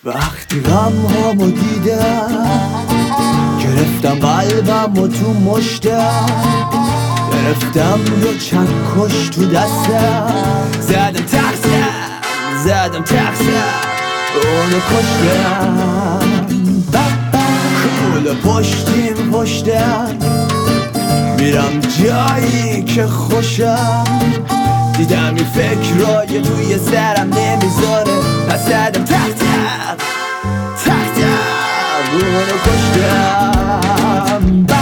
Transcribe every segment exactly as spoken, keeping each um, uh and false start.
وقتی غم هامو دیدم گرفتم قلبم و تو مشتم، گرفتم یه چکش تو دستم، زدم تقسیم زدم تقسیم اونو کشتم. کول پشتیم پشتم میرم جایی که خوشم، دیدم این فکرای توی سرم نمیذاره، پس زدم تق تق تق تق اونو کشتم.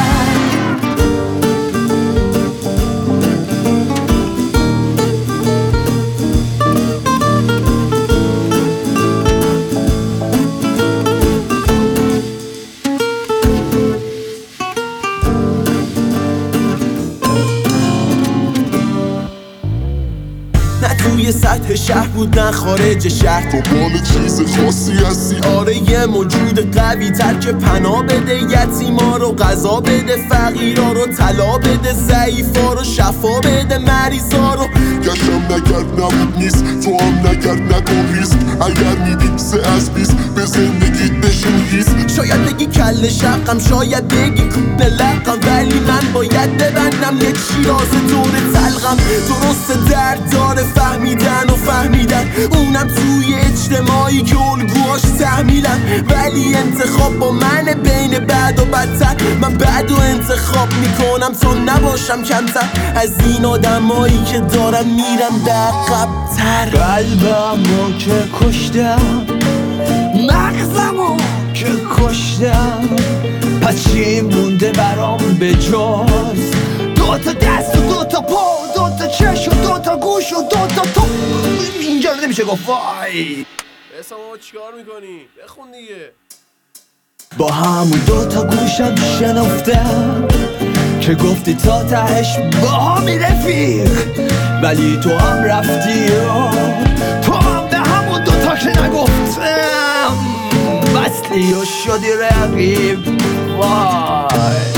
توی سطح شهر بود نه خارج شهر، تو بال چیز خاصی هستی. آره یه موجود قوی تر که پناه بده یتیما رو، غذا بده فقیرا رو، طلا بده ضعیفا رو، شفا بده مریضا رو. گشم نگرد نبود نیست، تو هم نگرد نکن ریسک. اگر میدید سه از بیست به زندگیت بشین هیست. شاید بگی کل شقم، شاید بگی کوبه لقم، ولی من باید ببندم یک شیراز دور تلقم. درست درد داره فهمیدن و فهمیدن، اونم توی اجتماعی که الگوهاش تحمیلن. ولی انتخاب با من بین بد و بدتر، من بد و انتخاب میکنم تا نباشم کمتر از این آدمایی که دارن میرن به عقب‌تر. قلبمو که کشتم، مغزمو که کشتم، پس چی مونده برام به جز دو تا دست و دو تا پا و دو تا چش و دو تا گوش و دو تا تو. اینجا رو نمیشه گفت وای. اسم ما چیکار میکنی؟ بخون دیگه. با همون دو تا گوشم شنفتم که گفتی تا تهش با همی رفیق، ولی تو هم رفتی و تو هم به همون دو تا که نگفتم بستی و شدی رقیب. وای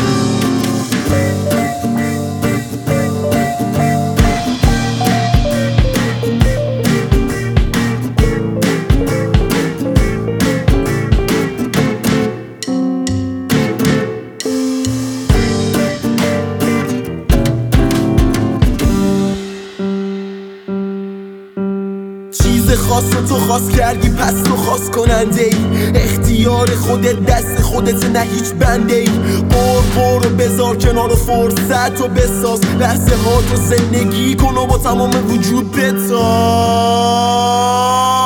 خاص تو خاص کردی پس تو خاص کننده ای. اختیار خودت دست خودت نه هیچ بنده ای. بار بار بذار کنار و فرصت و بساز، لحظه ها تو زندگی کن و با تمام وجود بتاز.